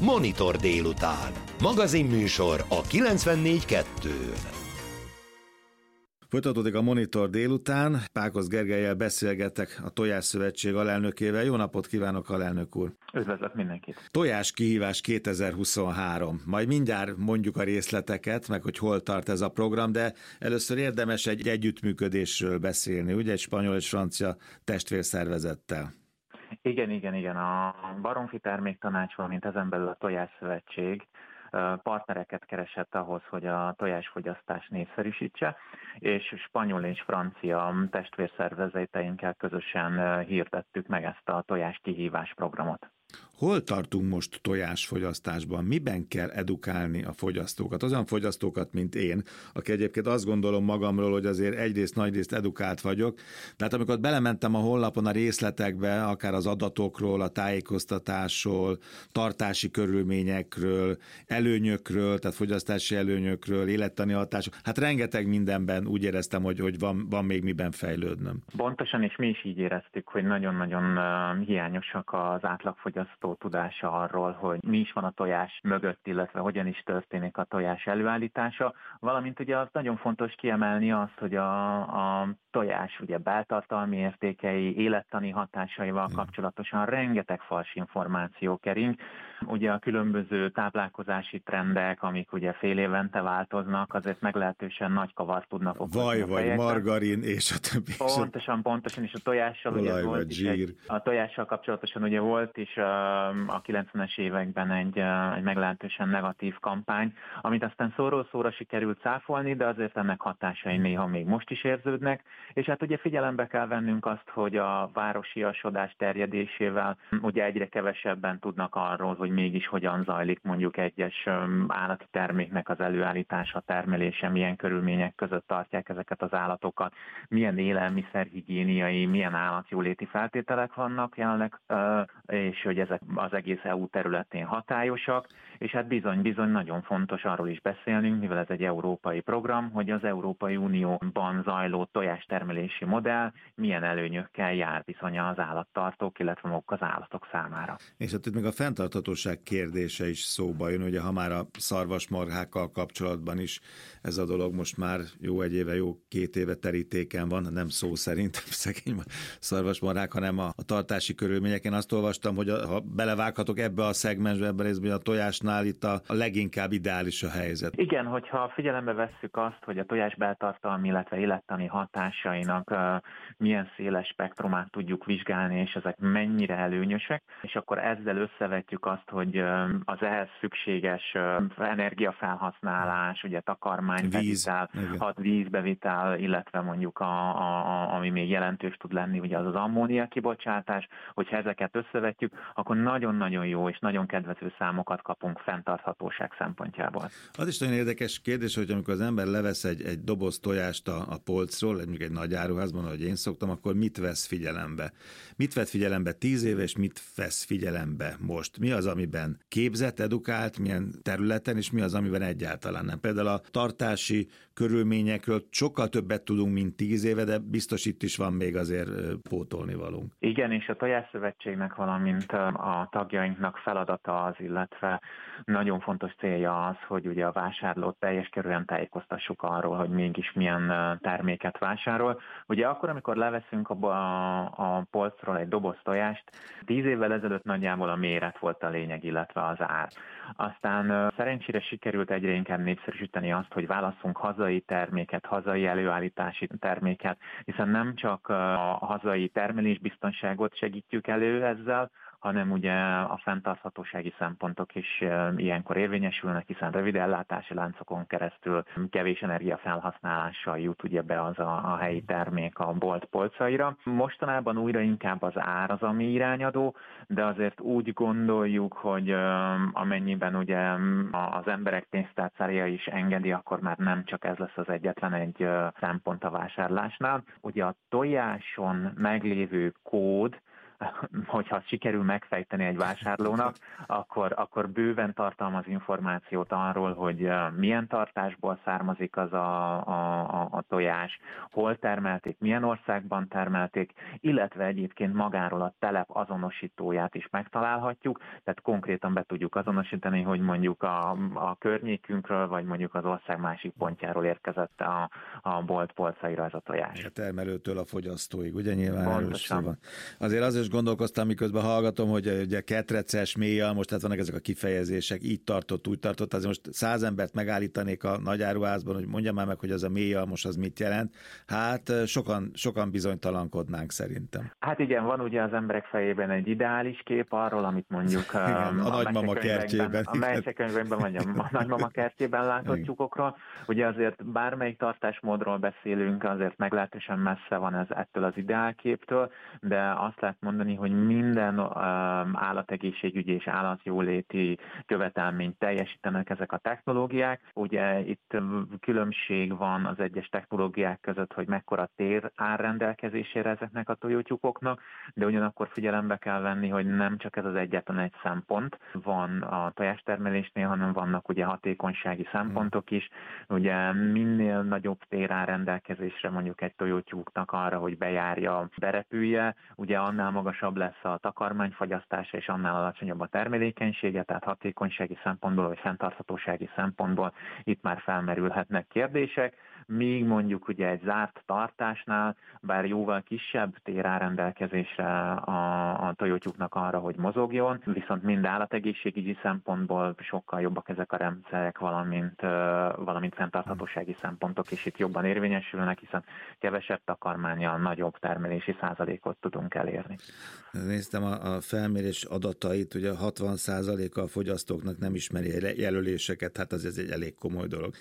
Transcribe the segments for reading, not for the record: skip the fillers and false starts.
Monitor délután. Magazinműsor a 94.2-n. Folytatódik a Monitor délután. Pákosz Gergellyel beszélgetek, a Tojás Szövetség alelnökével. Jó napot kívánok, alelnök úr! Üdvözlök mindenkit! Tojás kihívás 2023. Majd mindjárt mondjuk a részleteket, meg hogy hol tart ez a program, de először érdemes egy együttműködésről beszélni, ugye, egy spanyol és francia testvérszervezettel. Igen. A Baromfi Terméktanács, valamint ezen belül a Tojás Szövetség partnereket keresett ahhoz, hogy a tojásfogyasztást népszerűsítse, és spanyol és francia testvérszervezeteinkkel közösen hirdettük meg ezt a Tojás kihívás programot. Hol tartunk most tojásfogyasztásban? Miben kell edukálni a fogyasztókat? Olyan fogyasztókat, mint én, aki egyébként azt gondolom magamról, hogy azért egyrészt nagyrészt edukált vagyok, tehát amikor belementem a honlapon a részletekbe, akár az adatokról, a tájékoztatásról, tartási körülményekről, előnyökről, tehát fogyasztási előnyökről, élettani hatások, hát rengeteg mindenben úgy éreztem, hogy van még miben fejlődnöm. Pontosan, és mi is így éreztük, hogy nagyon-nagyon hiányosak az átlagfogyasztó tudása arról, hogy mi is van a tojás mögött, illetve hogyan is történik a tojás előállítása, valamint ugye az nagyon fontos kiemelni azt, hogy a tojás ugye beltartalmi értékei, élettani hatásaival kapcsolatosan rengeteg fals információ kering. Ugye a különböző táplálkozási trendek, amik ugye fél évente változnak, azért meglehetősen nagy kavart tudnak okozni. Vaj, margarin és a többi. Pontosan, és a tojással ugye volt is a tojással kapcsolatosan ugye volt is a 90-es években egy meglehetősen negatív kampány, amit aztán szóról szóra sikerült cáfolni, de azért ennek hatásai néha még most is érződnek, és hát ugye figyelembe kell vennünk azt, hogy a városiasodás terjedésével ugye egyre kevesebben tudnak arról, hogy mégis hogyan zajlik mondjuk egyes állati terméknek az előállítása, termelése, milyen körülmények között tartják ezeket az állatokat, milyen élelmiszerhigiéniai, milyen állatjóléti feltételek vannak jelenleg, és hogy ezek az egész EU területén hatályosak, és hát bizony nagyon fontos arról is beszélnünk, mivel ez egy európai program, hogy az Európai Unióban zajló tojástermelési modell milyen előnyökkel jár bizony az állattartók, illetve maguk az állatok számára. És hát itt még a fenntarthatóság kérdése is szóba jön, ugye ha már a szarvasmarhákkal kapcsolatban is ez a dolog most már jó két éve terítéken van, nem szó szerint szegény szarvasmarhák, hanem a tartási körülmények. Én azt olvastam, hogy ha belevághatok ebbe a szegmensbe, ebben részben a tojásnál itt a leginkább ideális a helyzet. Igen, hogyha figyelembe vesszük azt, hogy a tojás beltartalmi, illetve élettani hatásainak milyen széles spektrumát tudjuk vizsgálni, és ezek mennyire előnyösek, és akkor ezzel összevetjük azt, hogy az ehhez szükséges energiafelhasználás, ugye takarmánybevitel, vízbevitel, illetve mondjuk ami még jelentős tud lenni, ugye az ammónia kibocsátás, hogyha ezeket összevetjük, akkor nagyon-nagyon jó és nagyon kedvező számokat kapunk fenntarthatóság szempontjából. Az is nagyon érdekes kérdés, hogy amikor az ember levesz egy doboz tojást a polcról, egy nagy áruházban, ahogy én szoktam, akkor mit vesz figyelembe? Mit vett figyelembe 10 éve, és mit vesz figyelembe most? Mi az, amiben képzett, edukált, milyen területen, és mi az, amiben egyáltalán nem? Például a tartási körülményekről sokkal többet tudunk, mint 10 éve, de biztos itt is van még azért pótolni valunk. Igen, és a Tojásszövetségnek, valamint a tagjainknak feladata az, illetve nagyon fontos célja az, hogy ugye a vásárlót teljes körűen tájékoztassuk arról, hogy mégis milyen terméket vásárol. Ugye akkor, amikor leveszünk a polcról egy doboz tojást, 10 évvel ezelőtt nagyjából a méret volt a lényeg, illetve az ár. Aztán szerencsére sikerült egyre inkább népszerűsíteni azt, hogy válasszunk hazai terméket, hazai előállítási terméket, hiszen nem csak a hazai termelésbiztonságot segítjük elő ezzel, hanem ugye a fenntarthatósági szempontok is ilyenkor érvényesülnek, hiszen rövid ellátási láncokon keresztül kevés energiafelhasználással jut ugye be az a helyi termék a bolt polcaira. Mostanában újra inkább az ár az, ami irányadó, de azért úgy gondoljuk, hogy amennyiben ugye az emberek pénztárcája is engedi, akkor már nem csak ez lesz az egyetlen egy szempont a vásárlásnál. Ugye a tojáson meglévő kód hogyha sikerül megfejteni egy vásárlónak, akkor bőven tartalmaz információt arról, hogy milyen tartásból származik az a tojás, hol termelték, milyen országban termelték, illetve egyébként magáról a telep azonosítóját is megtalálhatjuk, tehát konkrétan be tudjuk azonosítani, hogy mondjuk a környékünkről, vagy mondjuk az ország másik pontjáról érkezett a bolt polcaira ez a tojás. A termelőtől a fogyasztóig, ugye nyilván erről van. Azért az is gondolkoztam, miközben hallgatom, hogy ugye ketreces, mélyal, most tehát vannak ezek a kifejezések, így tartott, úgy tartott, azért most 100 embert megállítanék a nagyáruházban, hogy mondja már meg, hogy az a mélyalmos az mit jelent. Hát sokan bizonytalankodnánk szerintem. Hát igen, van ugye az emberek fejében egy ideális kép arról, amit mondjuk igen, a nagymama kertjében. A mesekönyvekben, vagy a nagymama kertjében látott tyúkokról. Ugye azért bármelyik tartásmódról beszélünk, azért meglehetősen messze van ez ettől az ideálképtől, de azt lehet mondani, hogy minden állategészségügyi és állatjóléti követelményt teljesítenek ezek a technológiák. Ugye itt különbség van az egyes technológiák között, hogy mekkora tér áll rendelkezésére ezeknek a tojótyúkoknak, de ugyanakkor figyelembe kell venni, hogy nem csak ez az egyetlen egy szempont van a tojástermelésnél, hanem vannak ugye hatékonysági szempontok is. Ugye minél nagyobb tér áll rendelkezésre mondjuk egy tojótyúknak arra, hogy bejárja, berepülje, ugye annál magasabb lesz a takarmányfogyasztása, és annál alacsonyabb a termelékenysége, tehát hatékonysági szempontból vagy fenntarthatósági szempontból itt már felmerülhetnek kérdések, míg mondjuk ugye egy zárt tartásnál, bár jóval kisebb tér áll rendelkezésre a tojótyúknak arra, hogy mozogjon, viszont mind állategészségügyi szempontból sokkal jobbak ezek a rendszerek, valamint fenntarthatósági szempontok is itt jobban érvényesülnek, hiszen kevesebb takarmánnyal nagyobb termelési százalékot tudunk elérni. Néztem a felmérés adatait, ugye 60%-a a fogyasztóknak nem ismeri jelöléseket, hát ez egy elég komoly dolog.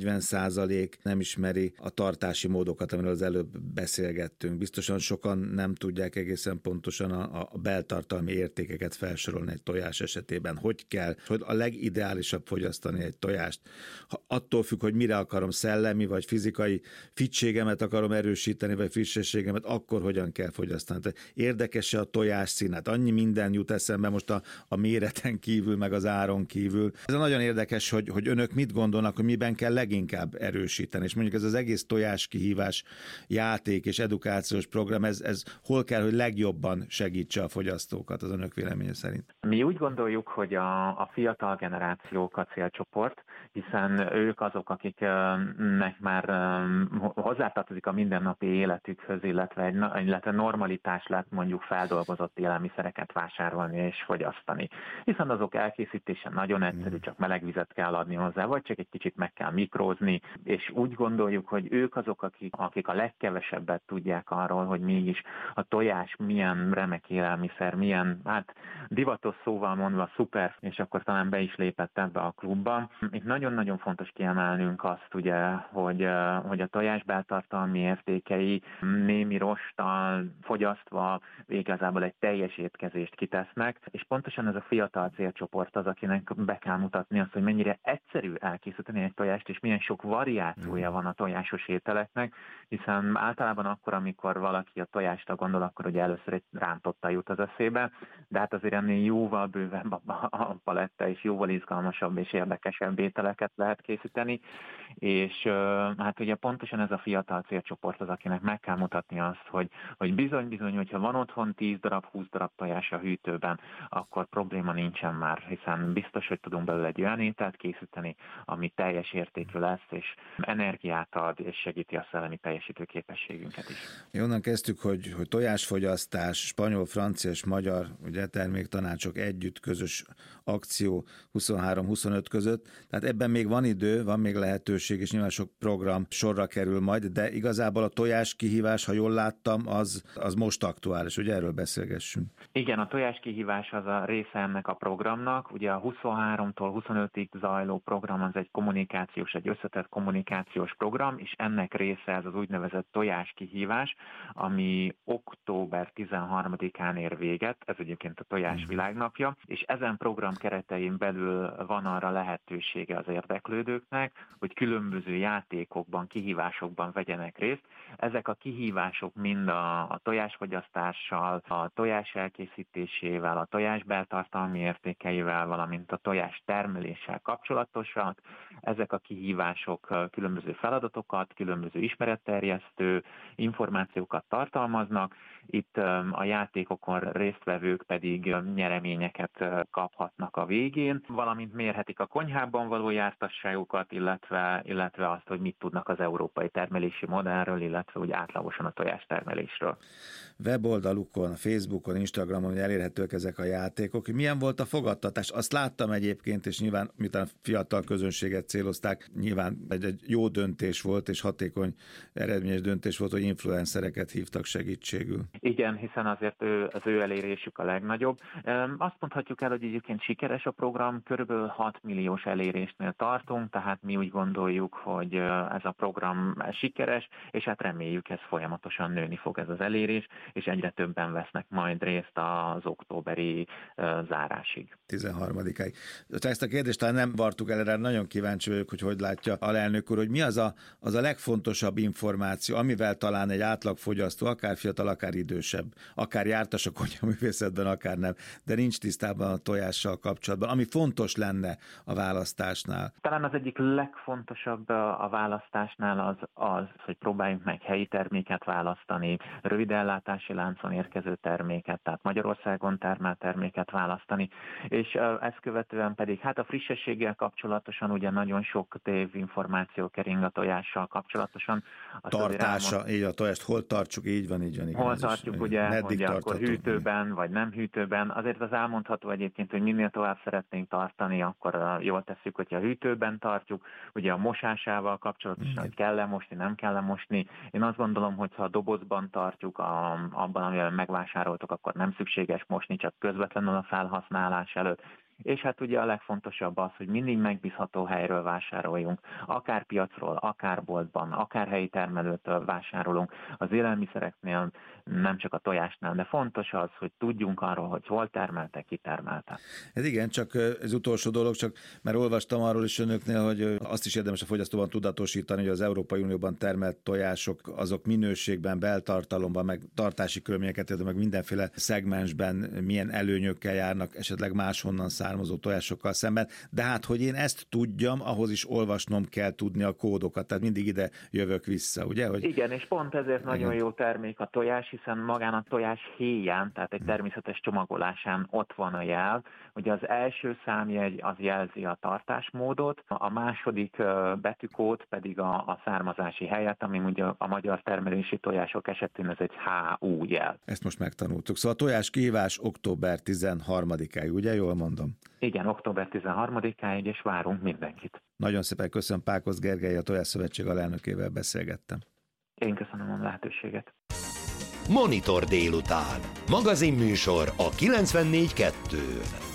40% nem ismeri a tartási módokat, amiről az előbb beszélgettünk. Biztosan sokan nem tudják egészen pontosan a beltartalmi értékeket felsorolni egy tojás esetében. Hogy kell, hogy a legideálisabb fogyasztani egy tojást. Attól függ, hogy mire akarom, szellemi vagy fizikai fittségemet akarom erősíteni, vagy frissességemet, akkor hogyan kell fogyasztani. Tehát érdekes-e a tojás színet? Annyi minden jut eszembe most a méreten kívül, meg az áron kívül. Ez nagyon érdekes, hogy önök mit gondolnak, hogy miben kell leginkább erősíteni. És mondjuk ez az egész tojás kihívás, játék és edukációs program, ez hol kell, hogy legjobban segítse a fogyasztókat az önök véleménye szerint? Mi úgy gondoljuk, hogy a fiatal generációk a célcsoport, hiszen ők azok, akiknek már hozzátartozik a mindennapi életükhöz, illetve normalitás lett mondjuk feldolgozott élelmiszereket vásárolni és fogyasztani. Hiszen azok elkészítése nagyon egyszerű, csak meleg vizet kell adni hozzá, vagy csak egy kicsit meg kell mikrózni, és úgy gondoljuk, hogy ők azok, akik a legkevesebbet tudják arról, hogy mégis a tojás milyen remek élelmiszer, milyen, hát divatos szóval mondva szuper, és akkor talán be is lépett ebbe a klubba. Itt nagyon-nagyon fontos kiemelnünk azt, ugye, hogy a tojás beltartalmi értékei némi rosttal fogyasztva igazából egy teljes étkezést kitesznek, és pontosan ez a fiatal célcsoport az, akinek be kell mutatni azt, hogy mennyire egyszerű elkészíteni egy tojást, és milyen sok variációja van a tojásos ételeknek, hiszen általában akkor, amikor valaki a tojásra gondol, akkor ugye először egy rántotta jut az eszébe, de hát azért ennél jóval bővebb a paletta, és jóval izgalmasabb és érdekesebb ételeket lehet készíteni, és hát ugye pontosan ez a fiatal célcsoport az, akinek meg kell mutatni azt, hogy bizony, hogyha van otthon 10 darab, 20 darab tojás a hűtőben, akkor probléma nincsen már, hiszen biztos, hogy tudunk belőle egy olyan ételt készíteni, ami teljes értékű lesz, és energiát ad, és segíti a szellemi teljesítő képességünket is. Mi onnan kezdtük, hogy tojásfogyasztás, spanyol, francia és magyar ugye, terméktanácsok együtt közös akció 23-25 között, tehát ebben még van idő, van még lehetőség, és nyilván sok program sorra kerül majd, de igazából a tojás kihívás, ha jól láttam, az most aktuális, ugye erről beszélgessünk. Igen, a tojás kihívás az a része ennek a programnak, ugye a 23-tól 25-ig zajló program az egy összetett kommunikációs program, és ennek része ez az úgynevezett tojás kihívás, ami október 13-án ér véget, ez egyébként a tojás világnapja, és ezen program keretein belül van arra lehetősége az érdeklődőknek, hogy különböző játékokban, kihívásokban vegyenek részt. Ezek a kihívások mind a tojásfogyasztással, a tojás elkészítésével, a tojás beltartalmi értékeivel, valamint a tojás termeléssel kapcsolatosak. Ezek a kihívások különböző feladatokat, különböző ismeretterjesztő információkat tartalmaznak. Itt a játékokon résztvevők pedig nyereményeket kaphatnak a végén, valamint mérhetik a konyhában való jártasságukat, illetve azt, hogy mit tudnak az európai termelési modellről, illetve úgy átlagosan a tojástermelésről. Weboldalukon, Facebookon, Instagramon elérhetők ezek a játékok. Milyen volt a fogadtatás? Azt láttam egyébként, és nyilván, miután fiatal közönséget célozták, nyilván egy jó döntés volt, és hatékony, eredményes döntés volt, hogy influencereket hívtak segítségül. Igen, hiszen azért az ő elérésük a legnagyobb. Azt mondhatjuk el, hogy egyébként sikeres a program, körülbelül 6 milliós elérésnél tartunk, tehát mi úgy gondoljuk, hogy ez a program sikeres, és hát reméljük, ez folyamatosan nőni fog ez az elérés, és egyre többen vesznek majd részt az októberi zárásig. 13-ig. Ezt a kérdést talán nem vartuk el, erre nagyon kíváncsi vagyok, hogy látja alelnök úr, hogy mi az a legfontosabb információ, amivel talán egy átlagfogyasztó, akár fiatal, akár idősebb, akár jártas a konyhaművészetben, akár nem, de nincs tisztában a tojással kapcsolatban, ami fontos lenne a választásnál. Talán az egyik legfontosabb a választásnál az, hogy próbáljunk meg helyi terméket választani, rövid ellátási láncon érkező terméket, tehát Magyarországon termelt terméket választani, és ezt követően pedig hát a frissességgel kapcsolatosan ugye nagyon sok tévinformáció kering a tojással kapcsolatosan. Tartása, így a tojást hol tartsuk, így van. Hol tartjuk, ugye, hogy akkor hűtőben, vagy nem hűtőben. Azért az elmondható egyébként, hogy minél tovább szeretnénk tartani, akkor jól tesszük, hogyha a hűtőben tartjuk. Ugye a mosásával kapcsolatosan, hogy kell-e mosni, nem kell-e mosni. Én azt gondolom, hogy ha a dobozban tartjuk, abban, amivel megvásároltok, akkor nem szükséges mosni, csak közvetlenül a felhasználás előtt. És hát ugye a legfontosabb az, hogy mindig megbízható helyről vásároljunk, akár piacról, akár boltban, akár helyi termelőtől vásárolunk. Az élelmiszereknél, nem csak a tojásnál, de fontos az, hogy tudjunk arról, hogy hol termelte, ki termelte. Ez igen, csak ez utolsó dolog, csak mert olvastam arról is önöknél, hogy azt is érdemes a fogyasztóban tudatosítani, hogy az Európai Unióban termelt tojások, azok minőségben, beltartalomban, meg tartási körülményeket, meg mindenféle szegmensben milyen előnyökkel járnak, esetleg máshonnan származó tojásokkal szemben, de hát, hogy én ezt tudjam, ahhoz is olvasnom kell tudni a kódokat, tehát mindig ide jövök vissza, ugye? Hogy... Igen, és pont ezért nagyon jó termék a tojás, hiszen magán a tojás héján, tehát egy természetes csomagolásán ott van a jel. Ugye az első számjegy az jelzi a tartásmódot, a második betűkód pedig a származási helyet, ami ugye a magyar termelési tojások esetén ez egy HU jel. Ezt most megtanultuk. Szóval a tojás kihívás október 13-áig, ugye? Jól mondom? Igen, október 13-áig, és várunk mindenkit. Nagyon szépen köszönöm, Pákosz Gergely, a Tojás Szövetség alelnökével beszélgettem. Én köszönöm a lehetőséget. Monitor délután. Magazinműsor a 94.2-n.